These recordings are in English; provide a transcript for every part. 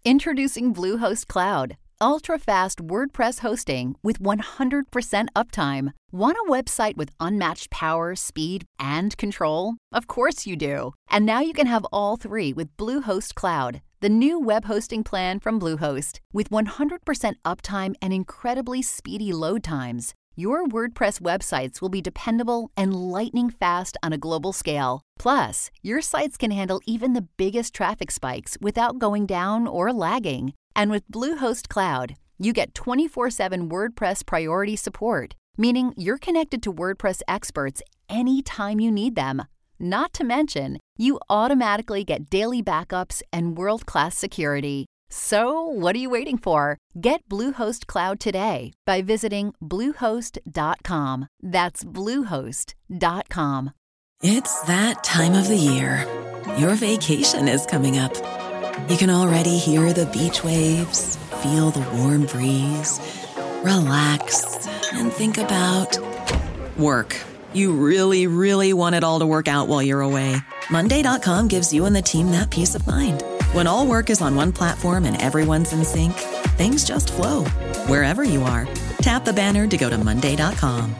Introducing Bluehost Cloud, ultra-fast WordPress hosting with 100% uptime. Want a website with unmatched power, speed, and control? Of course you do. And now you can have all three with Bluehost Cloud, the new web hosting plan from Bluehost. With 100% uptime and incredibly speedy load times, your WordPress websites will be dependable and lightning fast on a global scale. Plus, your sites can handle even the biggest traffic spikes without going down or lagging. And with Bluehost Cloud, you get 24/7 WordPress priority support, meaning you're connected to WordPress experts anytime you need them. Not to mention, you automatically get daily backups and world-class security. So, what are you waiting for? Get Bluehost Cloud today by visiting Bluehost.com. That's Bluehost.com. It's that time of the year. Your vacation is coming up. You can already hear the beach waves, feel the warm breeze, relax, and think about work. You really, really want it all to work out while you're away. Monday.com gives you and the team that peace of mind. When all work is on one platform and everyone's in sync, things just flow. Wherever you are, tap the banner to go to Monday.com.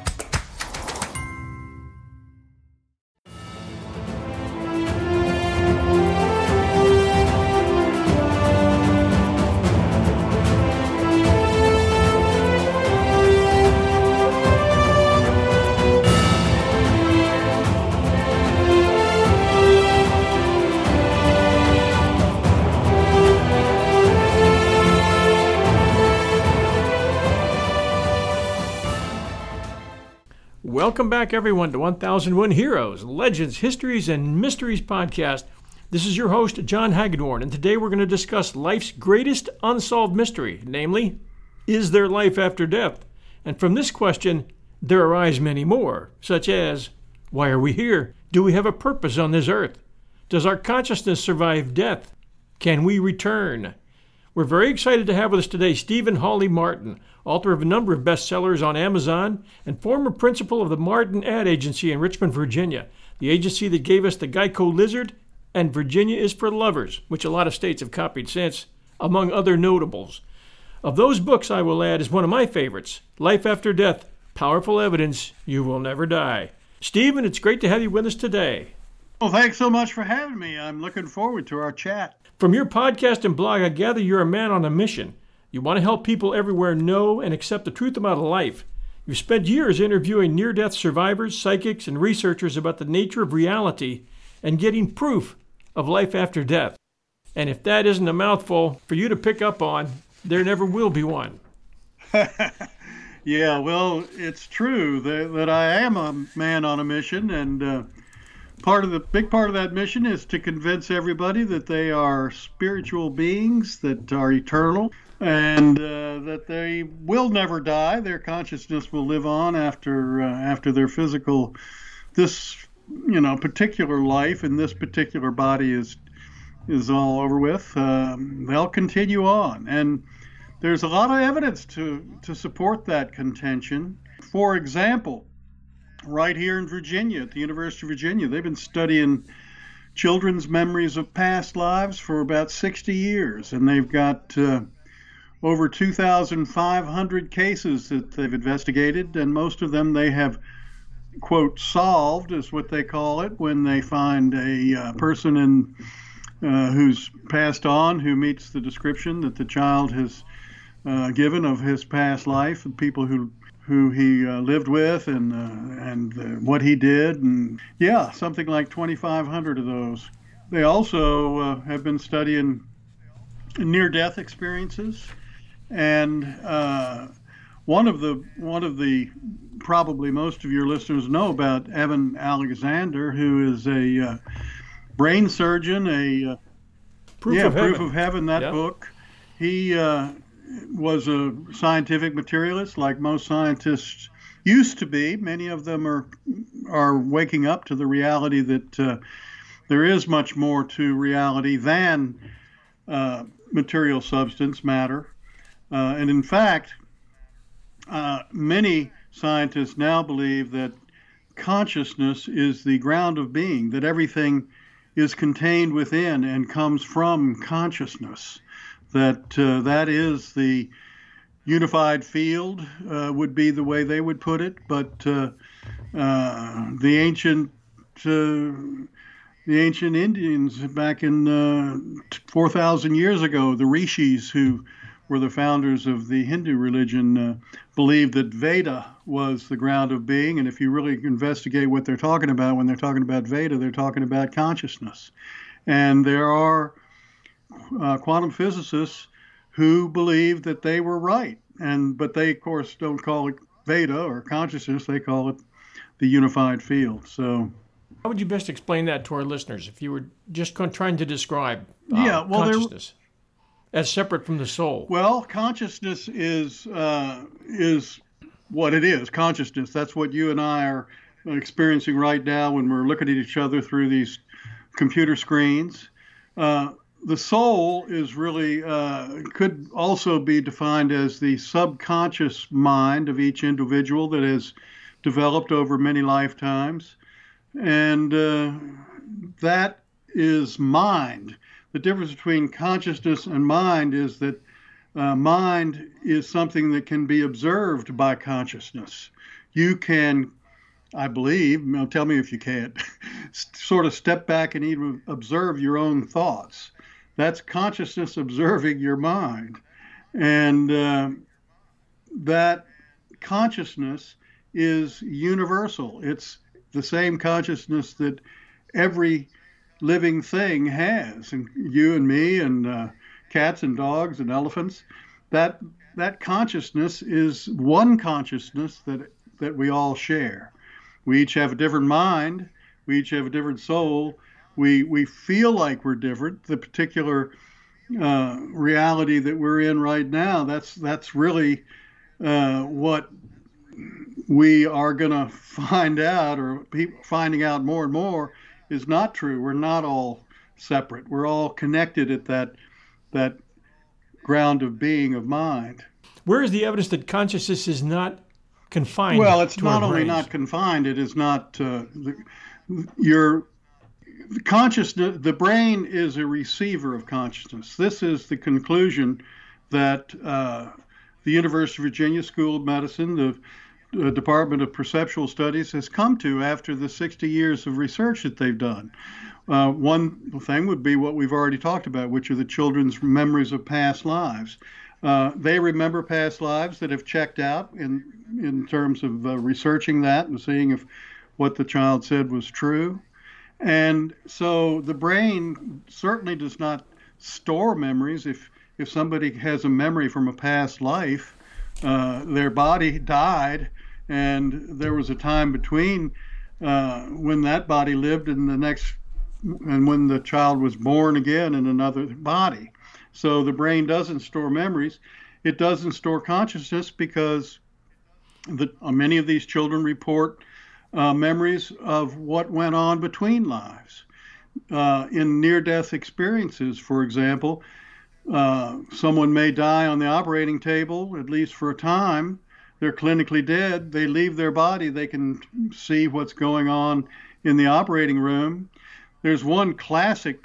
Welcome back, everyone, to 1001 Heroes, Legends, Histories, and Mysteries podcast. This is your host, John Hagedorn, and today we're going to discuss life's greatest unsolved mystery, namely, is there life after death? And from this question, there arise many more, such as, why are we here? Do we have a purpose on this earth? Does our consciousness survive death? Can we return? We're very excited to have with us today Stephen Hawley Martin, author of a number of bestsellers on Amazon and former principal of the Martin Ad Agency in Richmond, Virginia, the agency that gave us the Geico Lizard and Virginia is for Lovers, which a lot of states have copied since, among other notables. Of those books, I will add, is one of my favorites, Life After Death, Powerful Evidence You Will Never Die. Stephen, it's great to have you with us today. Well, thanks so much for having me. I'm looking forward to our chat. From your podcast and blog, I gather you're a man on a mission. You want to help people everywhere know and accept the truth about life. You've spent years interviewing near-death survivors, psychics, and researchers about the nature of reality and getting proof of life after death. And if that isn't a mouthful for you to pick up on, there never will be one. Yeah, well, it's true that I am a man on a mission, and big part of that mission is to convince everybody that they are spiritual beings that are eternal, and that they will never die. Their consciousness will live on after their physical, particular life in this particular body is all over with. They'll continue on, and there's a lot of evidence to support that contention. For example, right here in Virginia, at the University of Virginia, they've been studying children's memories of past lives for about 60 years, and they've got over 2,500 cases that they've investigated, and most of them they have, quote, solved, is what they call it, when they find a person who's passed on, who meets the description that the child has given of his past life, and people who he lived with, and what he did, and yeah, something like 2,500 of those. They also have been studying near-death experiences, and one of the probably most of your listeners know about Evan Alexander, who is a brain surgeon, Proof of Heaven, that book. He was a scientific materialist, like most scientists used to be. Many of them are waking up to the reality that there is much more to reality than material substance, matter. And in fact, many scientists now believe that consciousness is the ground of being, that everything is contained within and comes from consciousness, that is the unified field, would be the way they would put it. But the ancient Indians back in 4,000 years ago, the rishis, who were the founders of the Hindu religion, believed that Veda was the ground of being. And if you really investigate what they're talking about when they're talking about Veda, they're talking about consciousness. And there are quantum physicists who believe that they were right. But they, of course, don't call it Veda or consciousness. They call it the unified field. So how would you best explain that to our listeners if you were just trying to describe consciousness as separate from the soul? Well, consciousness is what it is. Consciousness, that's what you and I are experiencing right now when we're looking at each other through these computer screens. The soul is really, could also be defined as the subconscious mind of each individual that has developed over many lifetimes. And that is mind. The difference between consciousness and mind is that mind is something that can be observed by consciousness. You can, I believe, tell me if you can't, sort of step back and even observe your own thoughts. That's consciousness observing your mind. And that consciousness is universal. It's the same consciousness that every living thing has, and you and me and cats and dogs and elephants. That consciousness is one consciousness that we all share. We each have a different mind. We each have a different soul. We feel like we're different. The particular reality that we're in right now, that's really what we are going to find out, or finding out more and more, is not true. We're not all separate. We're all connected at that ground of being, of mind. Where is the evidence that consciousness is not confined? Well, it's to not our only brains? not confined, it is not your consciousness. The brain is a receiver of consciousness. This is the conclusion that the University of Virginia School of Medicine, the Department of Perceptual Studies, has come to after the 60 years of research that they've done. One thing would be what we've already talked about, which are the children's memories of past lives. They remember past lives that have checked out in terms of researching that and seeing if what the child said was true. And so the brain certainly does not store memories. If somebody has a memory from a past life, their body died, and there was a time between when that body lived and when the child was born again in another body. So the brain doesn't store memories. It doesn't store consciousness because many of these children report memories of what went on between lives. In near-death experiences, for example, someone may die on the operating table, at least for a time. They're clinically dead. They leave their body. They can see what's going on in the operating room. There's one classic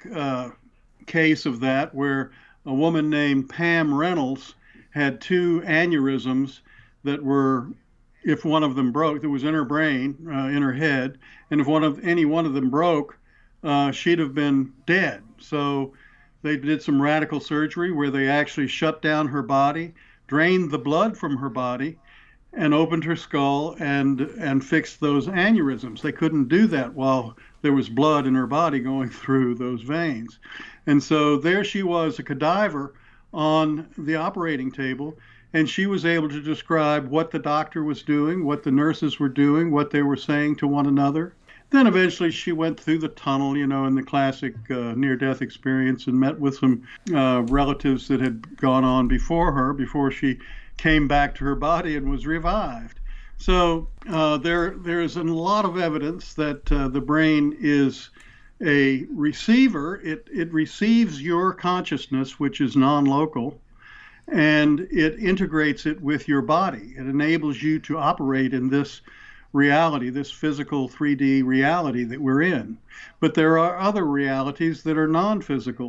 case of that where a woman named Pam Reynolds had 2 aneurysms that were, if one of them broke, that was in her brain, in her head, and if any one of them broke, she'd have been dead. So they did some radical surgery where they actually shut down her body, drained the blood from her body, and opened her skull and fixed those aneurysms. They couldn't do that while there was blood in her body going through those veins. And so there she was, a cadaver on the operating table, and she was able to describe what the doctor was doing, what the nurses were doing, what they were saying to one another. Then eventually she went through the tunnel, in the classic near-death experience, and met with some relatives that had gone on before her, before she came back to her body and was revived. So there's a lot of evidence that the brain is a receiver. It receives your consciousness, which is non-local, and it integrates it with your body. It enables you to operate in this reality, this physical 3D reality that we're in. But there are other realities that are non-physical.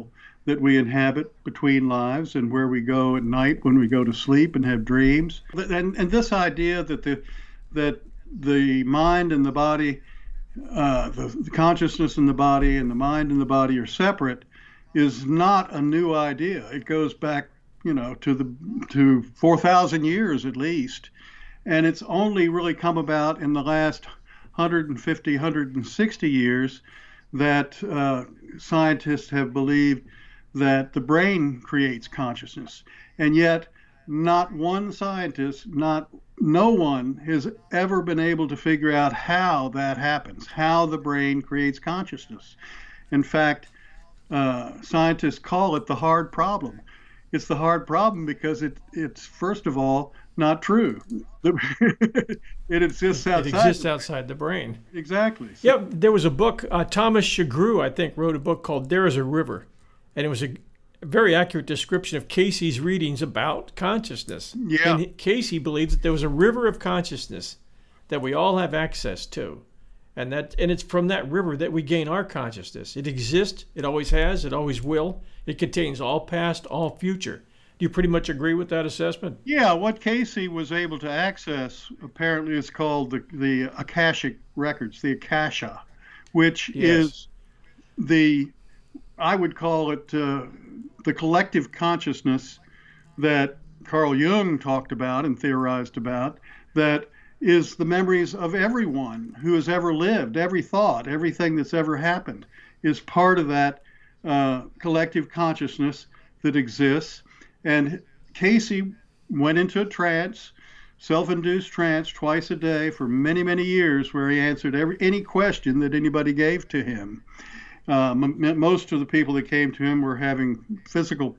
that we inhabit between lives and where we go at night when we go to sleep and have dreams. And this idea that the mind and the body, the consciousness in the body and the mind and the body are separate is not a new idea. It goes back, to 4,000 years at least. And it's only really come about in the last 150, 160 years that scientists have believed that the brain creates consciousness. And yet, not one scientist, no one has ever been able to figure out how that happens, how the brain creates consciousness. In fact, scientists call it the hard problem. It's the hard problem because it's first of all, not true. It exists outside. It exists outside the brain. Exactly. Yeah, there was a book, Thomas Shagru, I think, wrote a book called There is a River. And it was a very accurate description of Casey's readings about consciousness. Yeah. And Casey believes that there was a river of consciousness that we all have access to. And it's from that river that we gain our consciousness. It exists, it always has, it always will. It contains all past, all future. Do you pretty much agree with that assessment? Yeah, what Casey was able to access apparently is called the Akashic records, the Akasha, which is I would call it the collective consciousness that Carl Jung talked about and theorized about, that is the memories of everyone who has ever lived, every thought, everything that's ever happened is part of that collective consciousness that exists. And Casey went into a trance, self-induced trance, twice a day for many, many years, where he answered any question that anybody gave to him. Most of the people that came to him were having physical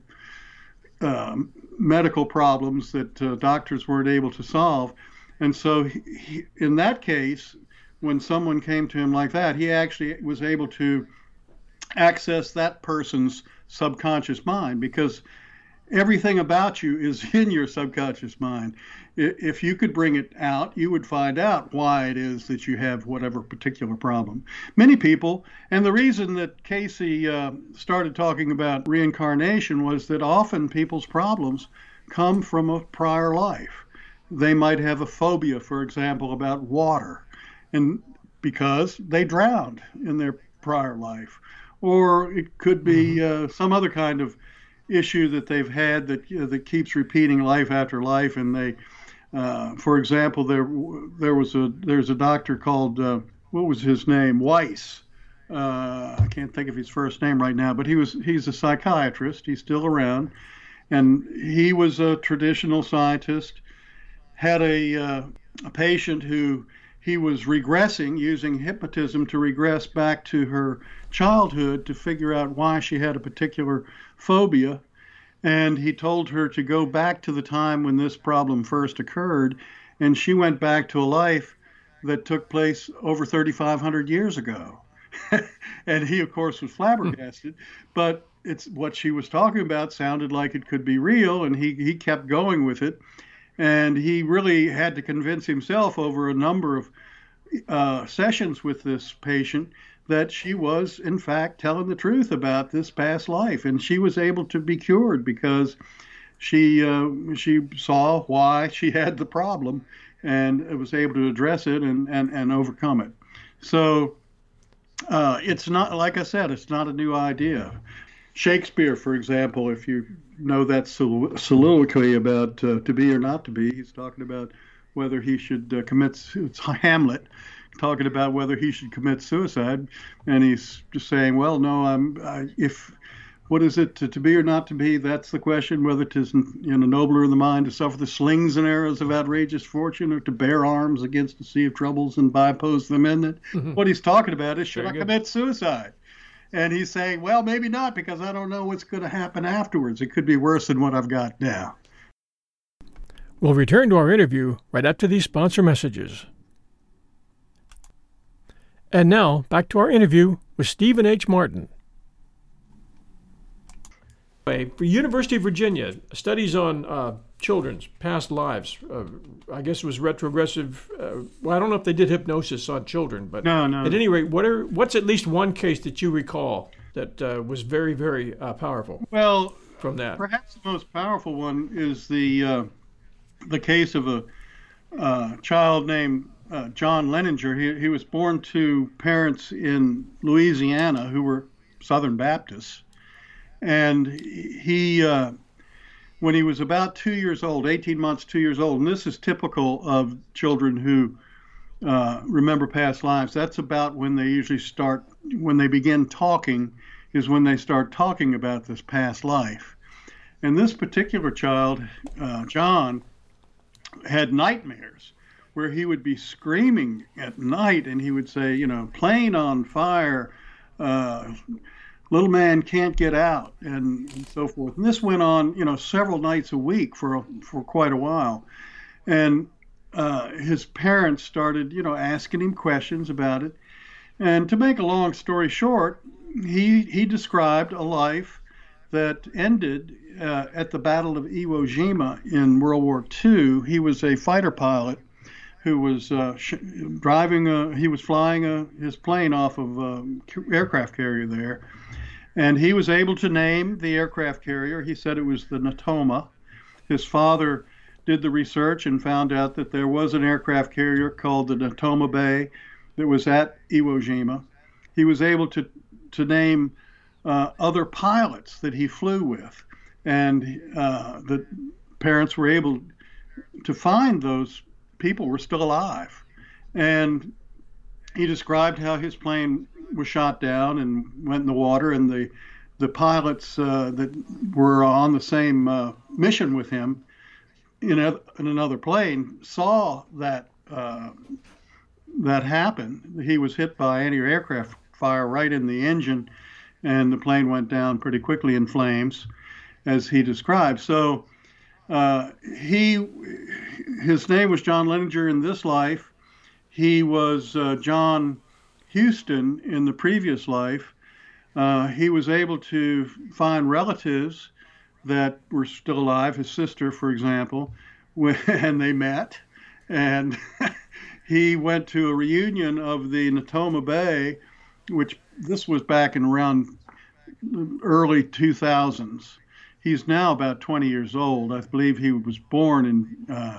medical problems that doctors weren't able to solve. And so in that case, when someone came to him like that, he actually was able to access that person's subconscious mind, because everything about you is in your subconscious mind. If you could bring it out, you would find out why it is that you have whatever particular problem. Many people, and the reason that Casey started talking about reincarnation was that often people's problems come from a prior life. They might have a phobia, for example, about water, and because they drowned in their prior life. Or it could be some other kind of issue that they've had that keeps repeating life after life. And they, for example, there's a doctor called what was his name? Weiss. I can't think of his first name right now, but he's a psychiatrist. He's still around, and he was a traditional scientist. Had a patient who he was regressing, using hypnotism to regress back to her childhood to figure out why she had a particular phobia. And he told her to go back to the time when this problem first occurred. And she went back to a life that took place over 3,500 years ago. And he, of course, was flabbergasted. But it's what she was talking about sounded like it could be real. And he kept going with it. And he really had to convince himself over a number of sessions with this patient that she was, in fact, telling the truth about this past life. And she was able to be cured because she saw why she had the problem and was able to address it and overcome it. So it's not, like I said, it's not a new idea. Shakespeare, for example, if you know that soliloquy about to be or not to be, he's talking about whether he should it's Hamlet talking about whether he should commit suicide, and he's just saying, well, no, what is it to be or not to be? That's the question, whether it is nobler in the mind to suffer the slings and arrows of outrageous fortune, or to bear arms against a sea of troubles and oppose them in it. Mm-hmm. What he's talking about is, should I commit suicide? And he's saying, well, maybe not, because I don't know what's going to happen afterwards. It could be worse than what I've got now. We'll return to our interview right after these sponsor messages. And now, back to our interview with Stephen H. Martin. For University of Virginia, studies on children's past lives. I guess it was retrogressive. I don't know if they did hypnosis on children, but no. At any rate, what's at least one case that you recall that was very, very powerful. Well, from that, perhaps the most powerful one is the case of a child named John Leninger. He was born to parents in Louisiana who were Southern Baptists, and he when he was about 2 years old, 18 months, 2 years old, and this is typical of children who remember past lives. That's about when they usually start, when they begin talking, is when they start talking about this past life. And this particular child, John, had nightmares where he would be screaming at night and he would say, you know, plane on fire, little man can't get out, and so forth. And this went on, you know, several nights a week for quite a while. And his parents started, you know, asking him questions about it. And to make a long story short, he described a life that ended at the Battle of Iwo Jima in World War II. He was a fighter pilot who was he was flying his plane off of an aircraft carrier there. And he was able to name the aircraft carrier. He said it was the Natoma. His father did the research and found out that there was an aircraft carrier called the Natoma Bay that was at Iwo Jima. He was able to name other pilots that he flew with, and the parents were able to find those people were still alive. And he described how his plane was shot down and went in the water, and the pilots that were on the same mission with him in another plane saw that that happen. He was hit by anti-aircraft fire right in the engine, and the plane went down pretty quickly in flames, as he described. So his name was John Leninger in this life. He was John Houston in the previous life. He was able to find relatives that were still alive, his sister, for example, when they met. And he went to a reunion of the Natoma Bay, which this was back in around early 2000s. He's now about 20 years old. I believe he was born in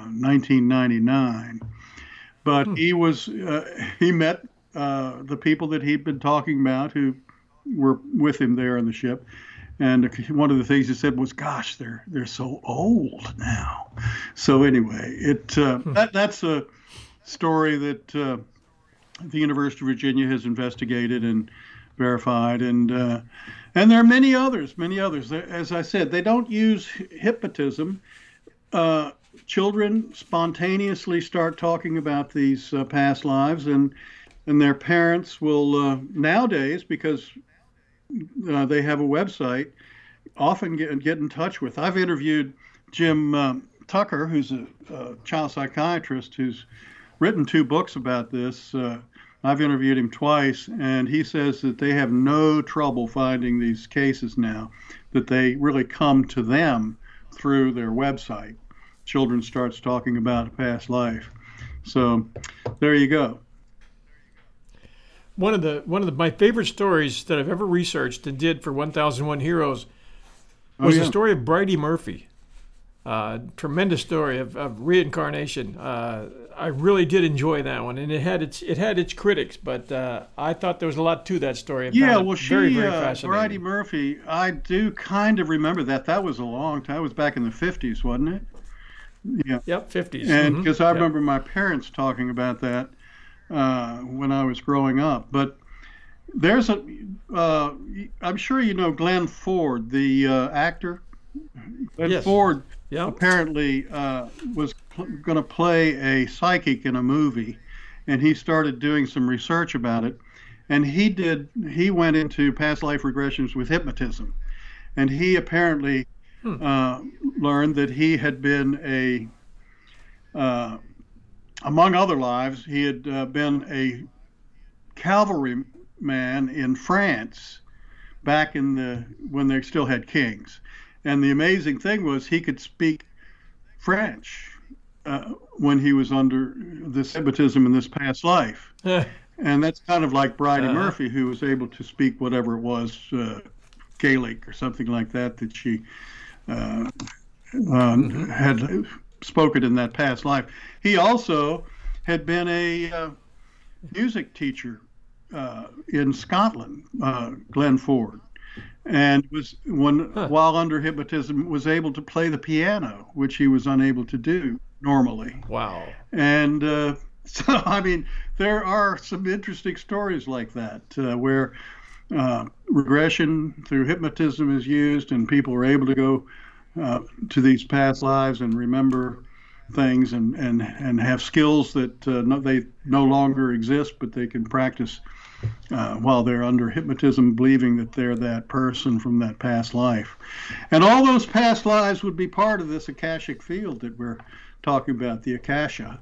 1999. But he met the people that he'd been talking about who were with him there on the ship. And one of the things he said was, gosh, they're so old now. So anyway, that's a story that the University of Virginia has investigated and verified. And there are many others. As I said, they don't use hypnotism. Children spontaneously start talking about these past lives, and their parents will nowadays, because they have a website, often get in touch with. I've interviewed Jim Tucker, who's a child psychiatrist who's written 2 books about this. I've interviewed him twice, and he says that they have no trouble finding these cases now, that they really come to them through their website. Children starts talking about a past life. So there you go. One of my favorite stories that I've ever researched and did for 1001 Heroes was the story of Bridey Murphy. Tremendous story of reincarnation. I really did enjoy that one, and it had its critics, but I thought there was a lot to that story. Very, very fascinating. Bridey Murphy, I do kind of remember that. That was a long time. It was back in the 50s, wasn't it? Yeah. Yep, 50s. And because I remember my parents talking about that when I was growing up. But there's I'm sure you know Glenn Ford, the actor. Glenn Ford apparently was going to play a psychic in a movie, and he started doing some research about it. And he went into past life regressions with hypnotism, and he apparently learned that he had been among other lives, he had been a cavalryman in France back when they still had kings. And the amazing thing was he could speak French when he was under this hypnotism in this past life. And that's kind of like Bridie Murphy, who was able to speak whatever it was, Gaelic or something like that she had spoken in that past life. He also had been a music teacher in Scotland, Glenn Ford, and while under hypnotism was able to play the piano, which he was unable to do normally. Wow. And so, I mean, there are some interesting stories like that where regression through hypnotism is used, and people are able to go to these past lives and remember things and have skills that they no longer exist, but they can practice while they're under hypnotism, believing that they're that person from that past life. And all those past lives would be part of this Akashic field that we're talking about, the Akasha.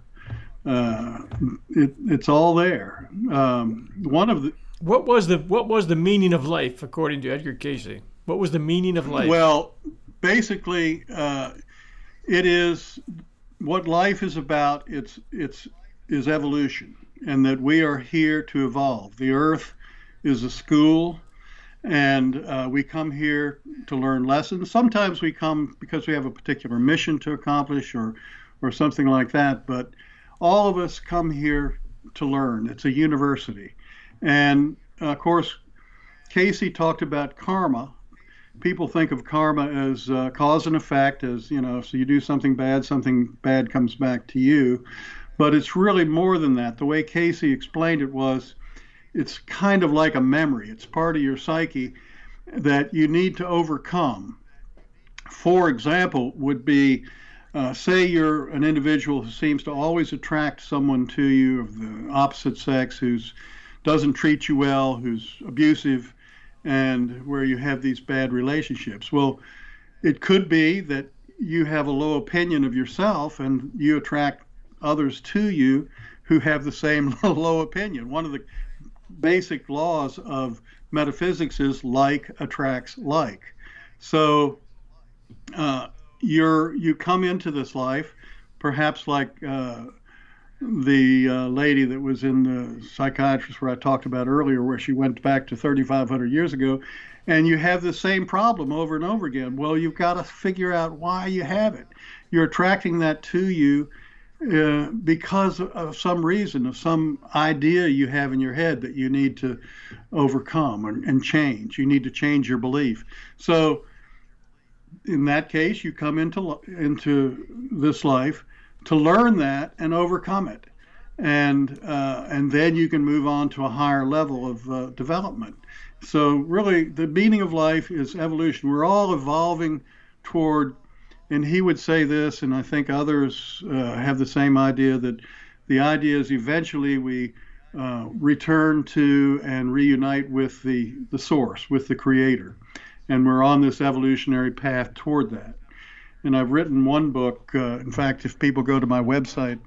It's all there. What was the meaning of life according to Edgar Cayce? What was the meaning of life? Well, basically, it is what life is about. It's evolution, and that we are here to evolve. The Earth is a school, and we come here to learn lessons. Sometimes we come because we have a particular mission to accomplish, or something like that. But all of us come here to learn. It's a university. And of course, Cayce talked about karma. People think of karma as cause and effect, as, so you do something bad comes back to you. But it's really more than that. The way Cayce explained it was, it's kind of like a memory. It's part of your psyche that you need to overcome. For example, would be, say you're an individual who seems to always attract someone to you of the opposite sex who doesn't treat you well, who's abusive, and where you have these bad relationships. Well, it could be that you have a low opinion of yourself and you attract others to you who have the same low opinion. One of the basic laws of metaphysics is like attracts like. So you come into this life, perhaps like the lady that was in the psychiatrist where I talked about earlier, where she went back to 3,500 years ago, and you have the same problem over and over again. Well, you've got to figure out why you have it. You're attracting that to you because of some reason, of some idea you have in your head that you need to overcome and change. You need to change your belief. So in that case, you come into this life to learn that and overcome it, and then you can move on to a higher level of development. So really, the meaning of life is evolution. We're all evolving toward, and he would say this, and I think others have the same idea, that the idea is eventually we return to and reunite with the source, with the creator. And we're on this evolutionary path toward that. And I've written one book. In fact, if people go to my website,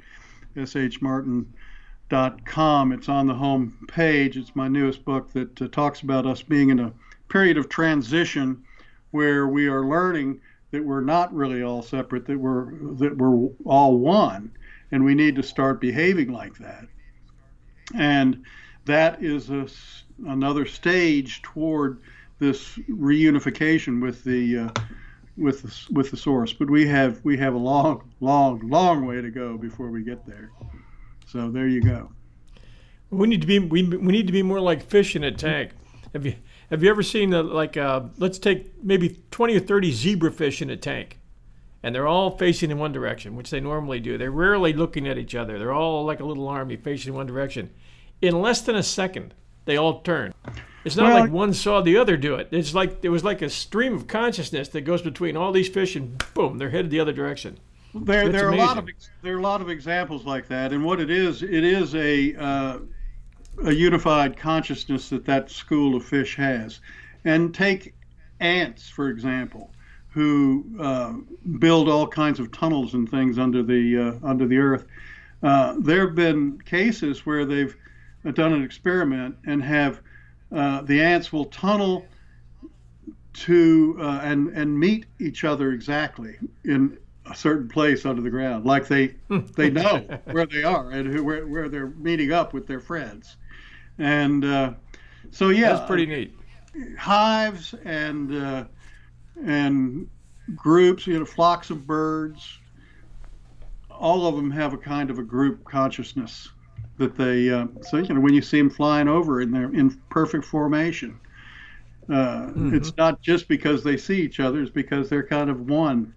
shmartin.com, it's on the home page. It's my newest book that talks about us being in a period of transition where we are learning that we're not really all separate, that we're all one, and we need to start behaving like that. And that is another stage toward this reunification with the source. But we have a long way to go before we get there. So there you go. We need to be more like fish in a tank. Have you ever seen let's take maybe 20 or 30 zebrafish in a tank, and they're all facing in one direction, which they normally do. They're rarely looking at each other. They're all like a little army facing in one direction. In less than a second, they all turn. It's not like one saw the other do it. It's like it was like a stream of consciousness that goes between all these fish, and boom, they're headed the other direction. There are a lot of examples like that, and what it is a unified consciousness that school of fish has. And take ants, for example, who build all kinds of tunnels and things under the earth. There have been cases where they've done an experiment and have the ants will tunnel to and meet each other exactly in a certain place under the ground, like they know where they are and where they're meeting up with their friends. And so, yeah. That's pretty neat. Hives and groups, flocks of birds, all of them have a kind of a group consciousness that they, so, when you see them flying over and they're in perfect formation, it's not just because they see each other, it's because they're kind of one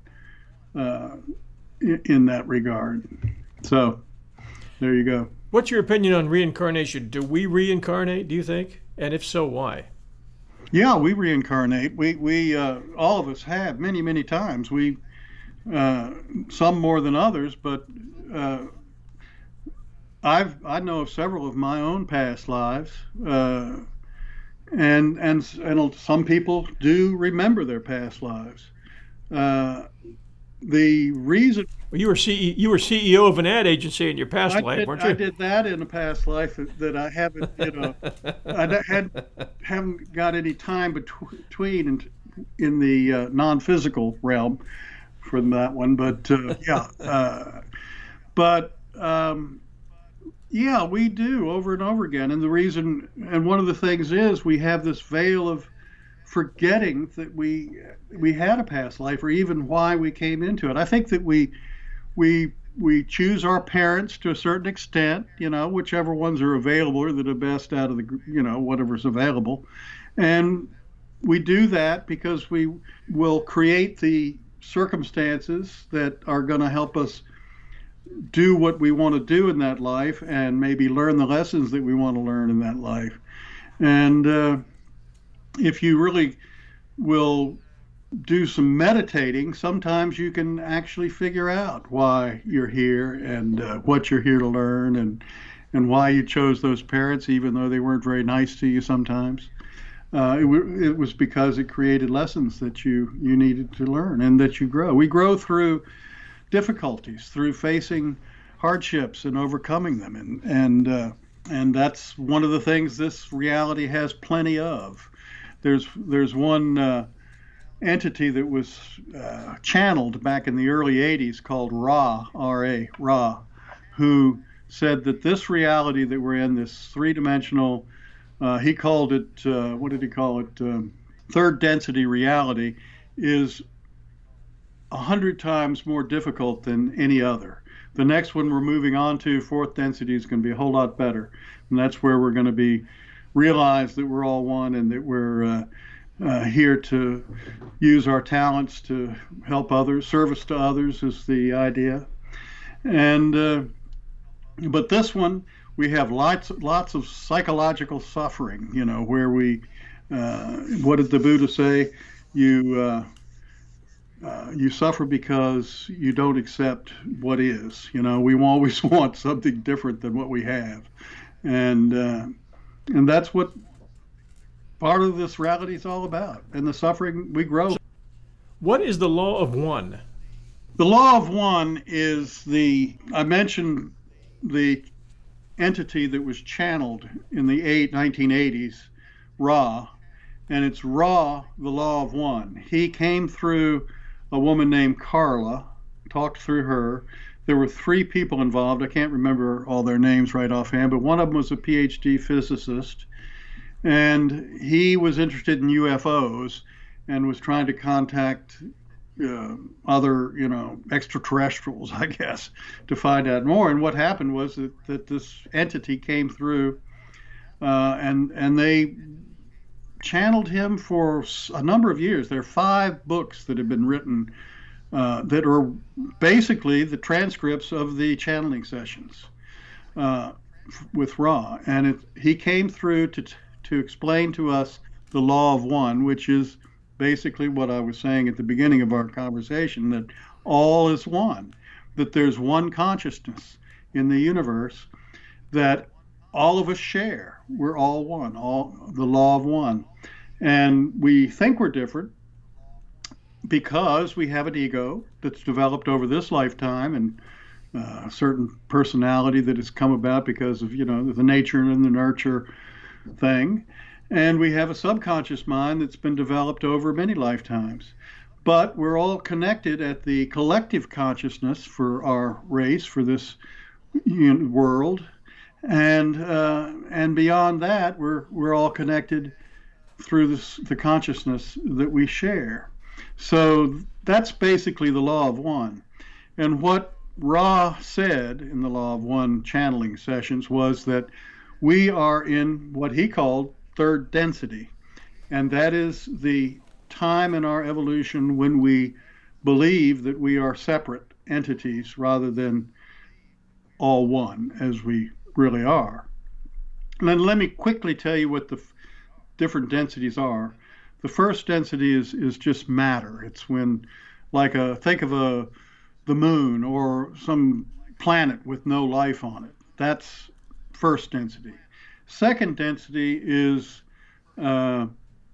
in that regard. So there you go. What's your opinion on reincarnation? Do we reincarnate, do you think? And if so, why? Yeah, we reincarnate. We all of us have many, many times. We some more than others, but I know of several of my own past lives, and some people do remember their past lives. The reason you were CEO of an ad agency in your past life, weren't you? I did that in a past life that I haven't, I haven't got any time between in the non-physical realm for that one. But yeah, we do over and over again. And the reason, and one of the things is we have this veil of forgetting that we had a past life, or even why we came into it. I think that we choose our parents to a certain extent, whichever ones are available or that are best out of the, whatever's available. And we do that because we will create the circumstances that are going to help us do what we want to do in that life and maybe learn the lessons that we want to learn in that life. And if you really will do some meditating, sometimes you can actually figure out why you're here and what you're here to learn, and why you chose those parents, even though they weren't very nice to you sometimes. It was because it created lessons that you needed to learn and that you grow. We grow through difficulties, through facing hardships and overcoming them, and that's one of the things this reality has plenty of. There's one entity that was channeled back in the early 80s called Ra, R-A, Ra, who said that this reality that we're in, this three-dimensional, he called it, what did he call it, third density reality, is 100 times more difficult than any other. The next one we're moving on to, fourth density, is going to be a whole lot better. And that's where we're going to realize that we're all one, and that we're here to use our talents to help others. Service to others is the idea. And but this one, we have lots of psychological suffering, where we, what did the Buddha say? You suffer because you don't accept what is. We always want something different than what we have. And that's what part of this reality is all about. And the suffering, we grow. What is the law of one? The law of one is I mentioned the entity that was channeled in the 1980s, Ra, and it's Ra, the law of one. He came through a woman named Carla, talked through her. There were 3 people involved. I can't remember all their names right offhand, but one of them was a PhD physicist, and he was interested in UFOs and was trying to contact other, extraterrestrials, I guess, to find out more. And what happened was that this entity came through, and they channeled him for a number of years. There are 5 books that have been written that are basically the transcripts of the channeling sessions with Ra. And he came through to explain to us the law of one, which is basically what I was saying at the beginning of our conversation, that all is one, that there's one consciousness in the universe that all of us share. We're all one, the law of one. And we think we're different because we have an ego that's developed over this lifetime, and a certain personality that has come about because of, the nature and the nurture thing. And we have a subconscious mind that's been developed over many lifetimes. But we're all connected at the collective consciousness for our race, for this world. and beyond that, we're all connected through the consciousness that we share. So that's basically the law of one. And what Ra said in the law of one channeling sessions was that we are in what he called third density. And that is the time in our evolution when we believe that we are separate entities rather than all one, as we really are. And then let me quickly tell you what the different densities are. The first density is just matter. It's when, like, think of the moon or some planet with no life on it. That's first density. Second density is a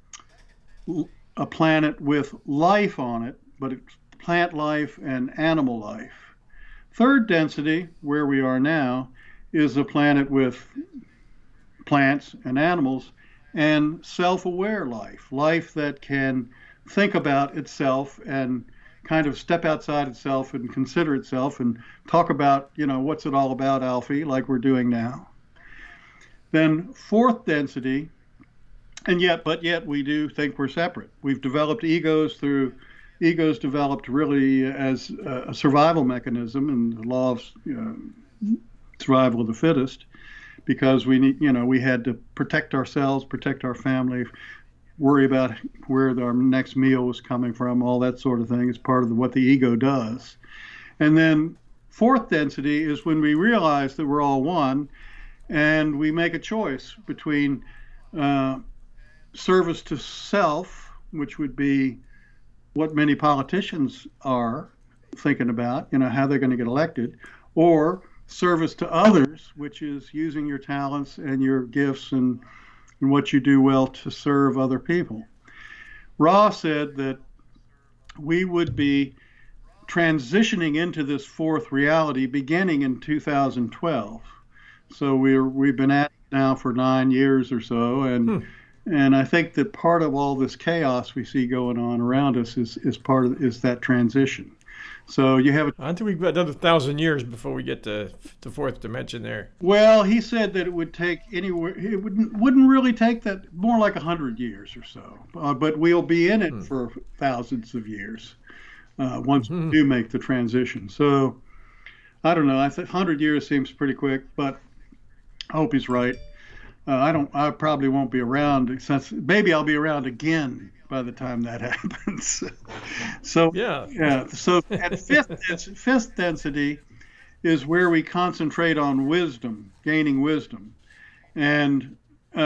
planet with life on it, but it's plant life and animal life. Third density, where we are now, is a planet with plants and animals and self-aware life that can think about itself and kind of step outside itself and consider itself and talk about, what's it all about, Alfie, like we're doing now. Then fourth density, but yet we do think we're separate. We've developed egos developed really as a survival mechanism in the law of survival of the fittest, because we had to protect ourselves, protect our family, worry about where our next meal was coming from, all that sort of thing is part of what the ego does. And then fourth density is when we realize that we're all one and we make a choice between service to self, which would be what many politicians are thinking about, how they're going to get elected, or service to others, which is using your talents and your gifts and what you do well to serve other people. Ra said that we would be transitioning into this fourth reality beginning in 2012. So we've been at it now for 9 years or so, and I think that part of all this chaos we see going on around us is that transition. So you have. I think we've got another 1,000 years before we get to the fourth dimension there. Well, he said that it would take anywhere. It wouldn't really take that, more like 100 years or so. But we'll be in it for thousands of years once we do make the transition. So I don't know. I think 100 years seems pretty quick, but I hope he's right. I probably won't be around. Maybe I'll be around again by the time that happens. So So at fifth density is where we concentrate on wisdom, gaining wisdom, and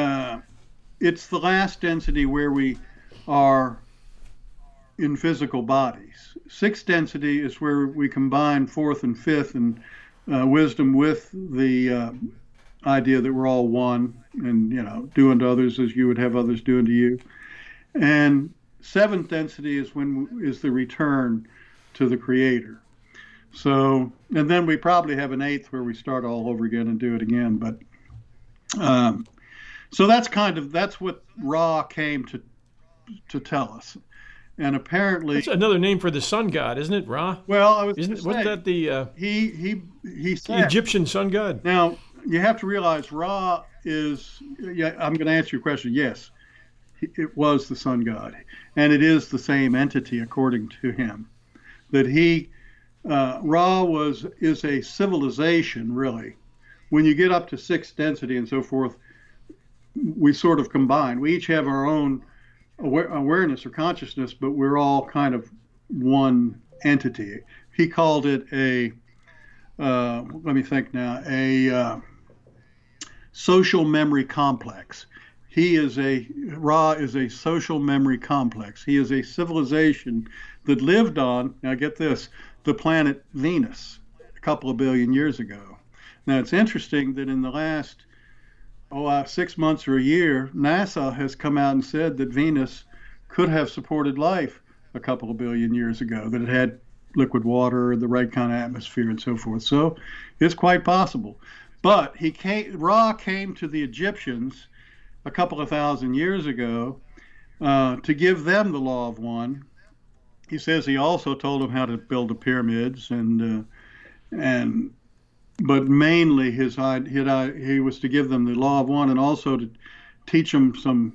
it's the last density where we are in physical bodies. Sixth density is where we combine fourth and fifth and wisdom with the idea that we're all one, and do unto others as you would have others do unto you. And seventh density is the return to the Creator. So, and then we probably have an eighth where we start all over again and do it again. But so that's what Ra came to tell us. And apparently, that's another name for the sun god, isn't it, Ra? Well, I was wasn't that the he said, the Egyptian sun god? Now you have to realize Ra is. Yeah, I'm going to answer your question. Yes, it was the sun god, and it is the same entity according to him. That Ra is a civilization, really. When you get up to sixth density and so forth, we sort of combine. We each have our own awareness or consciousness, but we're all kind of one entity. He called it a social memory complex. Ra is a social memory complex. He is a civilization that lived on, now get this, the planet Venus a couple of billion years ago. Now it's interesting that in the last 6 months or a year, NASA has come out and said that Venus could have supported life a couple of billion years ago, that it had liquid water, the right kind of atmosphere, and so forth. So it's quite possible. But Ra came to the Egyptians a couple of thousand years ago to give them the law of one. He says he also told them how to build the pyramids and but mainly he was to give them the law of one and also to teach them some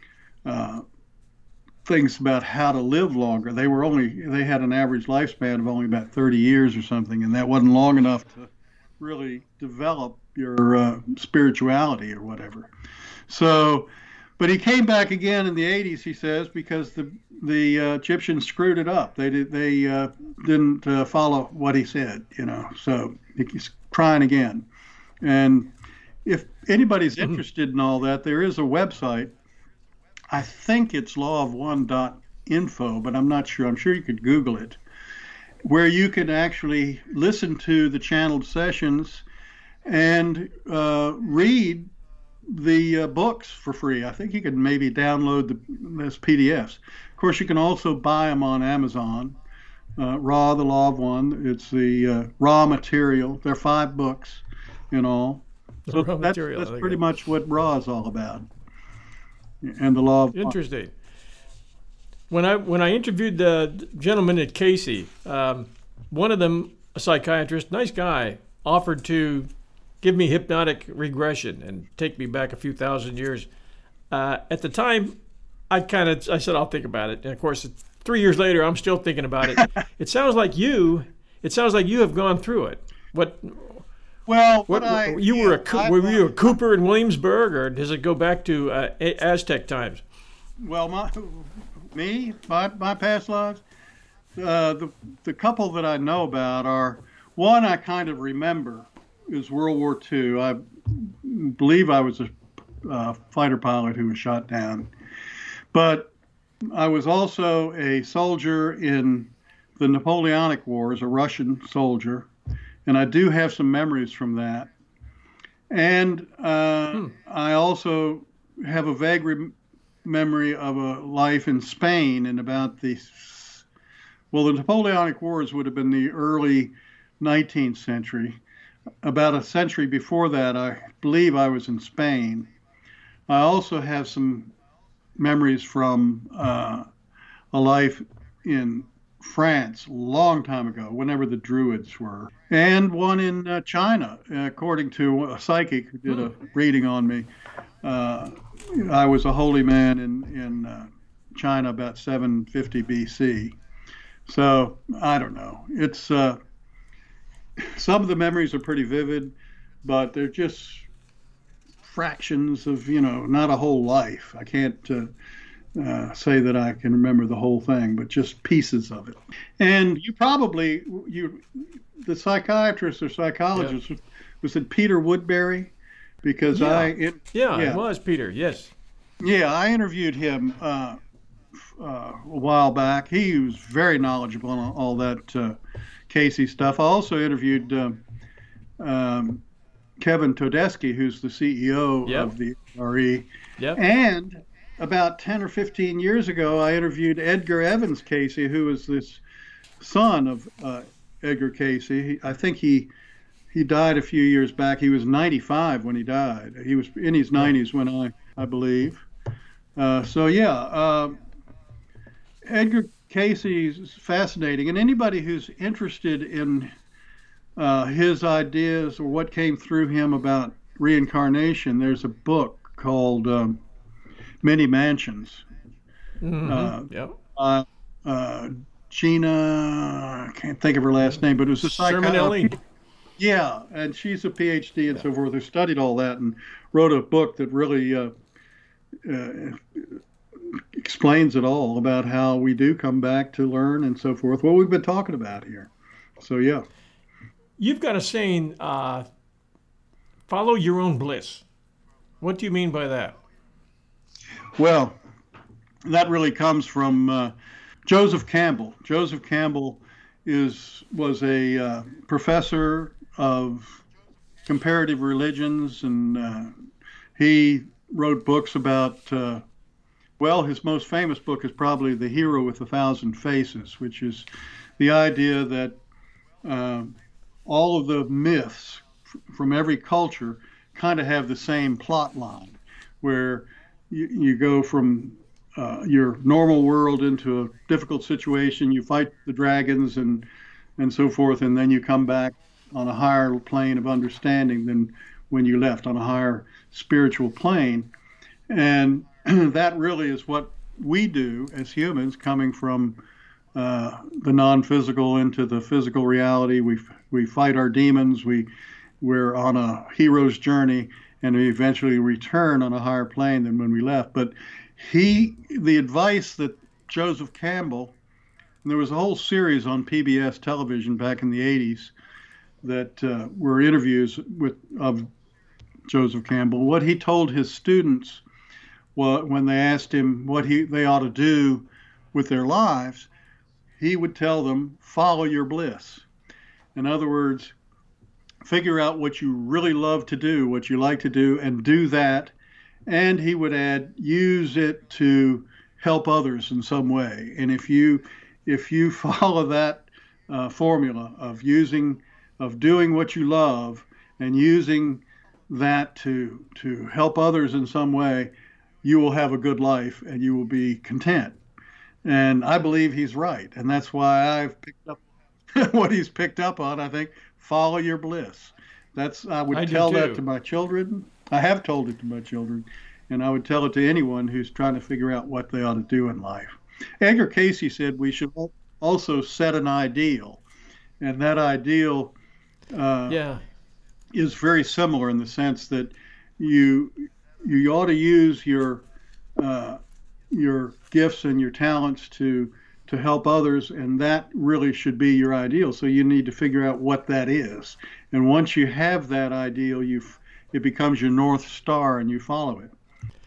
things about how to live longer. They had an average lifespan of only about 30 years or something, and that wasn't long enough to really develop your spirituality or whatever. So, but he came back again in the 80s, he says, because the Egyptians screwed it up. They didn't follow what he said, So he's trying again. And if anybody's interested in all that, there is a website. I think it's lawofone.info, but I'm not sure. I'm sure you could Google it, where you can actually listen to the channeled sessions and read the books for free. I think you can maybe download them as PDFs. Of course, you can also buy them on Amazon. Ra, the Law of One. It's the raw material. There are 5 books in all. So that's pretty much what Ra is all about. And the Law of One. Interesting. When I interviewed the gentleman at Casey, one of them, a psychiatrist, nice guy, offered to give me hypnotic regression and take me back a few thousand years. At the time, I said I'll think about it. And of course, 3 years later, I'm still thinking about it. It sounds like you have gone through it. Were you a Cooper in Williamsburg, or does it go back to Aztec times? Well, my past lives, the couple that I know about are, one I kind of remember is World War II. I believe I was a fighter pilot who was shot down, but I was also a soldier in the Napoleonic Wars, a Russian soldier, and I do have some memories from that. And I also have a vague memory of a life in Spain in about the Napoleonic Wars would have been the early 19th century. About a century before that, I believe I was in Spain. I also have some memories from a life in France a long time ago, whenever the Druids were, and one in China, according to a psychic who did a reading on me. I was a holy man in China about 750 BC. So I don't know. It's some of the memories are pretty vivid, but they're just fractions of, not a whole life. I can't say that I can remember the whole thing, but just pieces of it. And the psychiatrist or psychologist, was it Peter Woodbury? Because it was Peter, yes. Yeah, I interviewed him a while back. He was very knowledgeable on all that Casey stuff. I also interviewed Kevin Todeschi, who's the CEO of the RE. Yep. And about 10 or 15 years ago, I interviewed Edgar Evans Casey, who was this son of Edgar Casey. I think he died a few years back. He was 95 when he died. He was in his 90s when I believe. Edgar Casey is fascinating, and anybody who's interested in his ideas or what came through him about reincarnation, there's a book called Many Mansions. Gina, I can't think of her last name, but it was a psychiatrist. Yeah, and she's a PhD and so forth, who studied all that and wrote a book that really explains it all about how we do come back to learn and so forth, what we've been talking about here. So, yeah. You've got a saying, follow your own bliss. What do you mean by that? Well, that really comes from Joseph Campbell. Joseph Campbell was a professor of comparative religions, and he wrote books about, his most famous book is probably The Hero with 1,000 Faces, which is the idea that all of the myths from every culture kind of have the same plot line, where you go from your normal world into a difficult situation, you fight the dragons and so forth, and then you come back on a higher plane of understanding than when you left, on a higher spiritual plane. And that really is what we do as humans, coming from the non-physical into the physical reality. We fight our demons. We're on a hero's journey, and we eventually return on a higher plane than when we left. But the advice that Joseph Campbell, and there was a whole series on PBS television back in the 80s that were interviews of Joseph Campbell. What he told his students when they asked him what they ought to do with their lives, he would tell them, follow your bliss. In other words, figure out what you really love to do, what you like to do, and do that. And he would add, use it to help others in some way. And if you follow that formula of doing what you love and using that to help others in some way, you will have a good life and you will be content. And I believe he's right. And that's why I've picked up what he's picked up on. I think, follow your bliss. I would tell that to my children. I have told it to my children. And I would tell it to anyone who's trying to figure out what they ought to do in life. Edgar Cayce said we should also set an ideal. And that ideal is very similar in the sense that you ought to use your gifts and your talents to help others, and that really should be your ideal. So you need to figure out what that is. And once you have that ideal, it becomes your North Star and you follow it.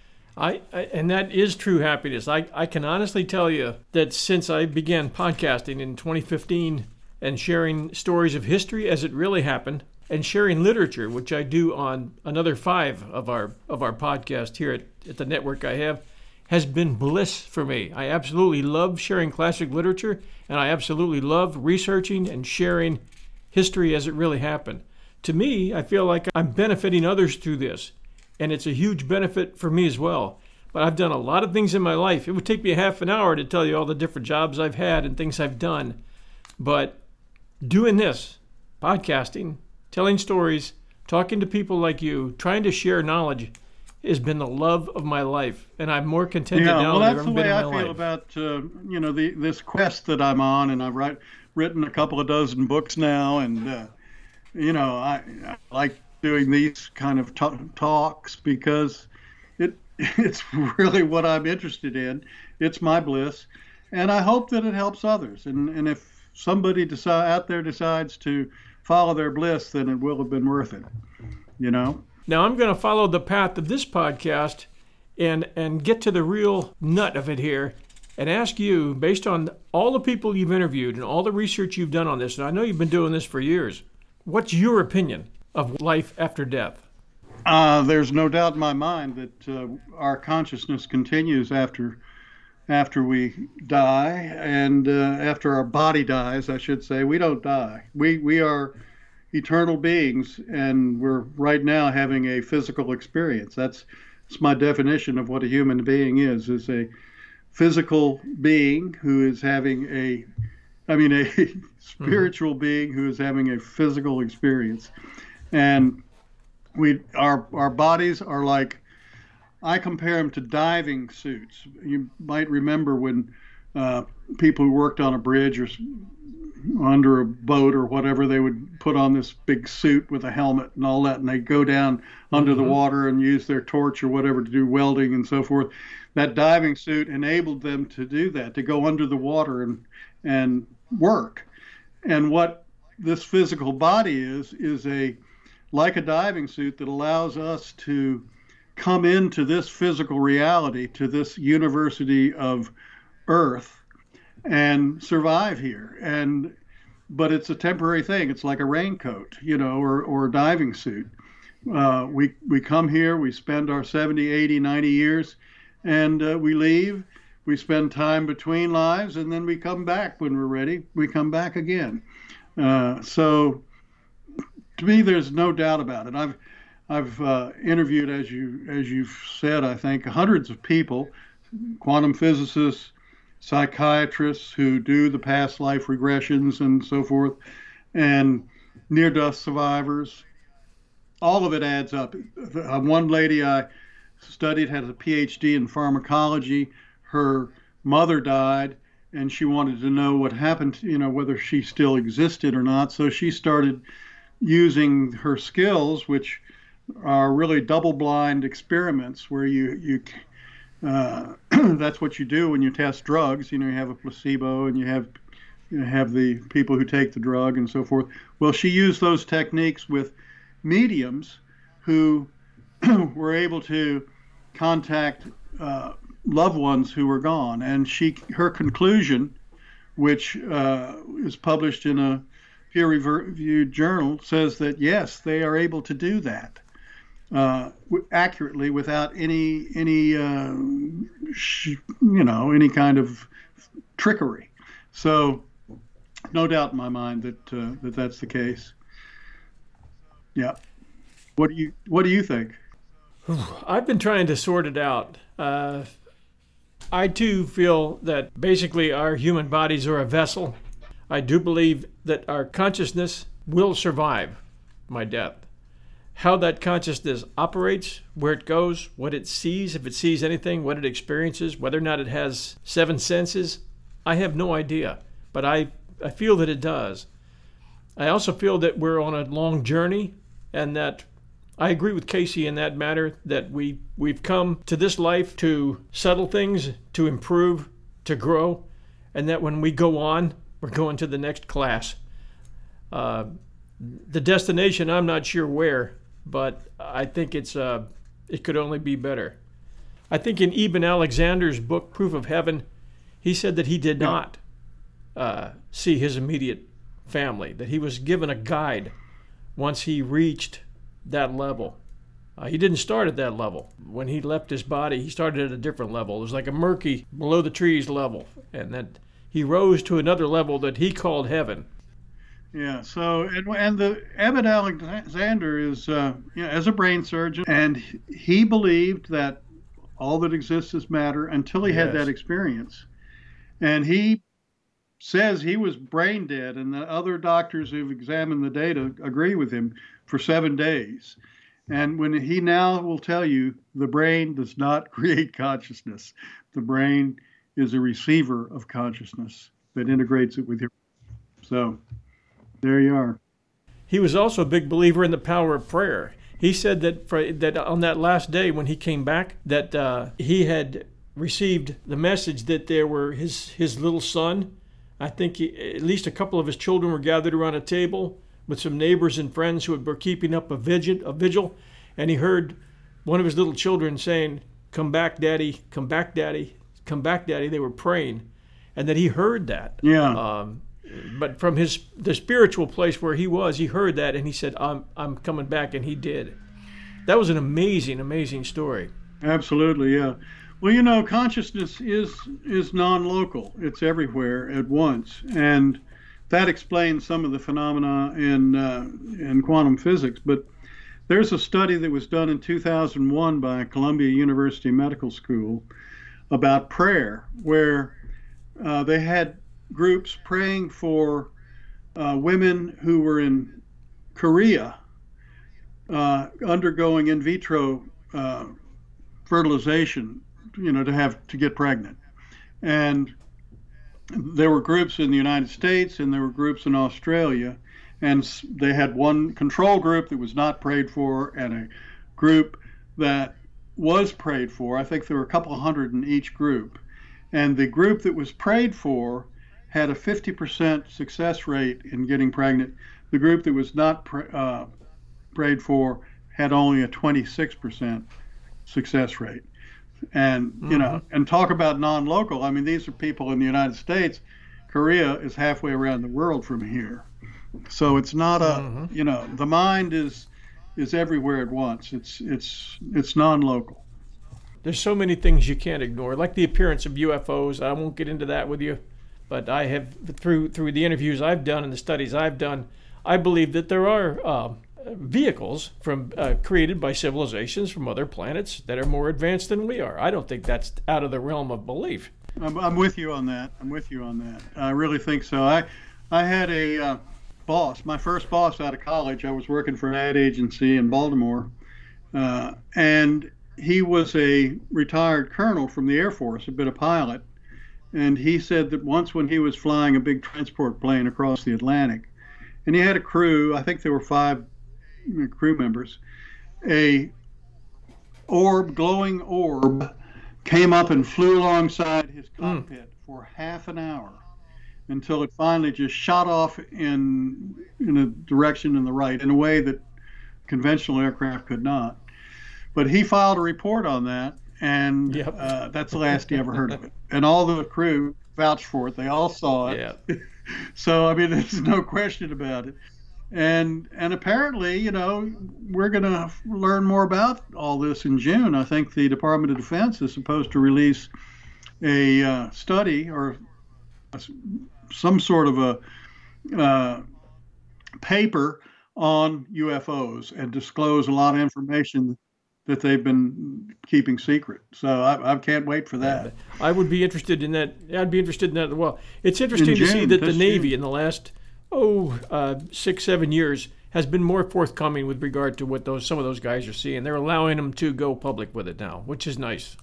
And that is true happiness. I can honestly tell you that since I began podcasting in 2015 and sharing stories of history as it really happened, and sharing literature, which I do on another 5 of our podcast here at the network I have, has been bliss for me. I absolutely love sharing classic literature, and I absolutely love researching and sharing history as it really happened. To me, I feel like I'm benefiting others through this, and it's a huge benefit for me as well. But I've done a lot of things in my life. It would take me half an hour to tell you all the different jobs I've had and things I've done. But doing this, podcasting, telling stories, talking to people like you, trying to share knowledge has been the love of my life, and I'm more contented now than I've ever been in my life. That's the way I feel about this quest that I'm on, and I've written a couple of dozen books now, and I like doing these kind of talks because it's really what I'm interested in. It's my bliss, and I hope that it helps others. And if somebody out there decides to follow their bliss, then it will have been worth it. Now I'm going to follow the path of this podcast and get to the real nut of it here and ask you, based on all the people you've interviewed and all the research you've done on this, and I know you've been doing this for years, what's your opinion of life after death? There's no doubt in my mind that our consciousness continues after we die, and after our body dies, I should say. We don't die. We are eternal beings, and we're right now having a physical experience. That's my definition of what a human being is a physical being who is having a spiritual being who is having a physical experience. And our bodies are like, I compare them to diving suits. You might remember when people who worked on a bridge or under a boat or whatever, they would put on this big suit with a helmet and all that, and they go down under the water and use their torch or whatever to do welding and so forth. That diving suit enabled them to do that, to go under the water and work. And what this physical body is like a diving suit that allows us to come into this physical reality, to this university of Earth, and survive here. But it's a temporary thing. It's like a raincoat, or a diving suit. We come here, we spend our 70, 80, 90 years, and we leave. We spend time between lives, and then we come back when we're ready. We come back again. So to me, there's no doubt about it. I've interviewed, as you've said, I think, hundreds of people, quantum physicists, psychiatrists who do the past life regressions and so forth. And near-death survivors. All of it adds up. One lady I studied had a PhD in pharmacology. Her mother died, and she wanted to know what happened, whether she still existed or not. So she started using her skills, which are really double-blind experiments where you that's what you do when you test drugs. You have a placebo and you have the people who take the drug and so forth. Well, she used those techniques with mediums who were able to contact loved ones who were gone. And her conclusion, which is published in a peer-reviewed journal, says that yes, they are able to do that accurately without any kind of trickery. So, no doubt in my mind that that's the case. Yeah. What do you think? I've been trying to sort it out. I too feel that basically our human bodies are a vessel. I do believe that our consciousness will survive my death. How that consciousness operates, where it goes, what it sees, if it sees anything, what it experiences, whether or not it has 7 senses, I have no idea. But I feel that it does. I also feel that we're on a long journey, and that I agree with Casey in that matter, that we've come to this life to settle things, to improve, to grow, and that when we go on, we're going to the next class. The destination, I'm not sure where, but I think it could only be better. I think in Eben Alexander's book, Proof of Heaven, he said that he did not see his immediate family, that he was given a guide once he reached that level. He didn't start at that level. When he left his body, he started at a different level. It was like a murky, below the trees level, and that he rose to another level that he called heaven. Yeah. So, and the Eben Alexander is, as a brain surgeon, and he believed that all that exists is matter until he had that experience, and he says he was brain dead, and the other doctors who've examined the data agree with him for 7 days. And when he now will tell you the brain does not create consciousness, the brain is a receiver of consciousness that integrates it with your. So there you are. He was also a big believer in the power of prayer. He said that on that last day when he came back, that he had received the message that there were his little son. I think at least a couple of his children were gathered around a table with some neighbors and friends who were keeping up a vigil, and he heard one of his little children saying, "Come back, Daddy, come back, Daddy, come back, Daddy." They were praying, and that he heard that. Yeah. But from the spiritual place where he was, he heard that, and he said, I'm coming back, and he did. That was an amazing, amazing story. Absolutely, yeah. Well, consciousness is non-local. It's everywhere at once, and that explains some of the phenomena in quantum physics. But there's a study that was done in 2001 by Columbia University Medical School about prayer, where they had groups praying for women who were in Korea undergoing in vitro fertilization, to get pregnant. And there were groups in the United States and there were groups in Australia, and they had one control group that was not prayed for and a group that was prayed for. I think there were a couple hundred in each group. And the group that was prayed for had a 50% success rate in getting pregnant. The group that was not prayed for had only a 26% success rate. And, and talk about non-local. I mean, these are people in the United States. Korea is halfway around the world from here. So it's not the mind is everywhere at once. It's non-local. There's so many things you can't ignore, like the appearance of UFOs. I won't get into that with you, but I have, through the interviews I've done and the studies I've done, I believe that there are vehicles created by civilizations from other planets that are more advanced than we are. I don't think that's out of the realm of belief. I'm with you on that. I really think so. I had a boss, my first boss out of college. I was working for an ad agency in Baltimore, and he was a retired colonel from the Air Force, had been a pilot. And he said that once when he was flying a big transport plane across the Atlantic, and he had a crew, I think there were 5 crew members, a glowing orb came up and flew alongside his cockpit for half an hour until it finally just shot off in a direction in the right, in a way that conventional aircraft could not. But he filed a report on that, and that's the last he ever heard of it. And all the crew vouched for it. They all saw it. Yeah. So, I mean, there's no question about it. And apparently, you know, we're going to learn more about all this in June. I think the Department of Defense is supposed to release a study or some sort of a paper on UFOs and disclose a lot of information that they've been keeping secret. So I can't wait for that. I would be interested in that. I'd be interested in that as well. It's interesting to see that the Navy in the last 6-7 years has been more forthcoming with regard to what some of those guys are seeing. They're allowing them to go public with it now, which is nice.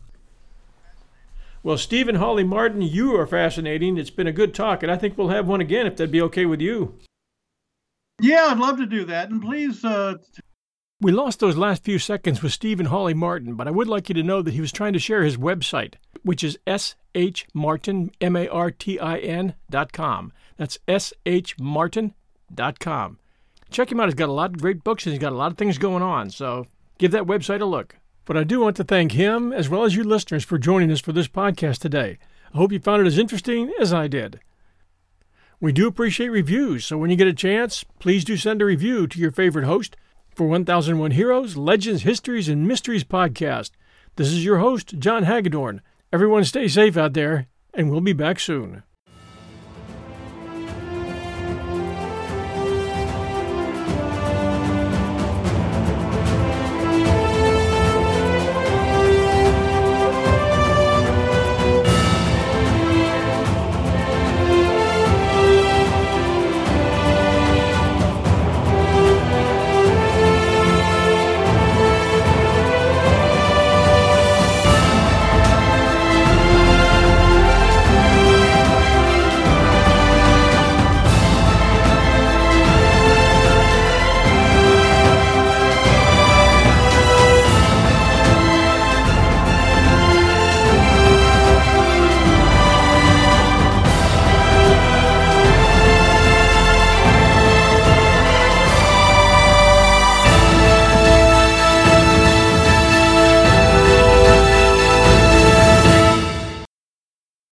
Well, Stephen Hawley Martin, you are fascinating. It's been a good talk, and I think we'll have one again if that'd be okay with you. Yeah, I'd love to do that. And please... We lost those last few seconds with Stephen Hawley Martin, but I would like you to know that he was trying to share his website, which is shmartin, martin.com. That's shmartin.com. Check him out. He's got a lot of great books, and he's got a lot of things going on, so give that website a look. But I do want to thank him, as well as you listeners, for joining us for this podcast today. I hope you found it as interesting as I did. We do appreciate reviews, so when you get a chance, please do send a review to your favorite host for 1001 Heroes, Legends, Histories, and Mysteries podcast. This is your host, John Hagedorn. Everyone stay safe out there, and we'll be back soon.